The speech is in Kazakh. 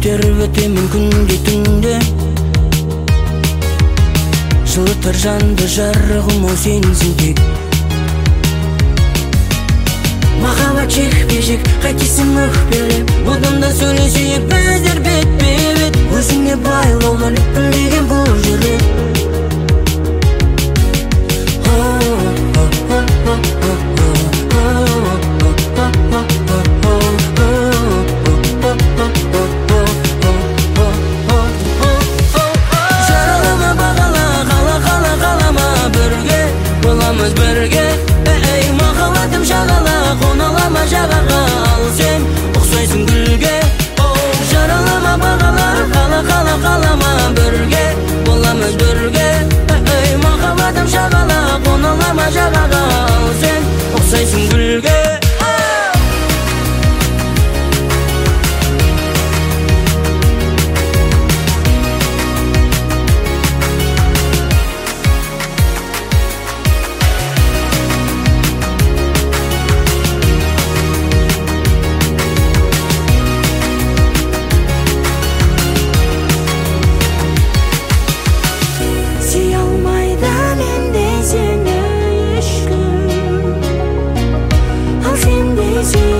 тербетемін күнде түнде. Жылытар жанды жарығым ау сенсің тек. Махаббат жекпе-жек, қайтесің өкпелеп. Одан да сөйлесейік біздер бетпе-бет. Өзіңе байлаулар лүпілдеген бұл жүрек. Жаралама бағала, қалама бірге. Боламыз бірге, ей махаббатым жағала. Қоналама жағаға, ал сен ұқсайсың гүлге. Жаралама бағала, қалама бірге. Боламыз бірге, ей махаббатым жағала. Қоналама жағаға, ал сен ұқсайсың гүлге. Seni